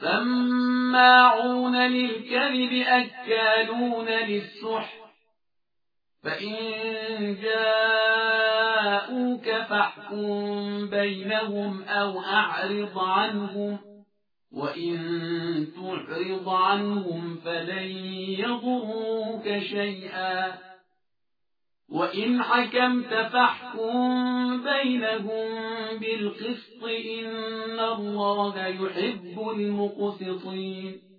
سماعون للكذب أكالون للسحت فإن جاءوك فاحكم بينهم أو أعرض عنهم وإن تعرض عنهم فلن يضروك شيئا وإن حكمت فاحكم بينهم بالقسط إن الله يحب المقسطين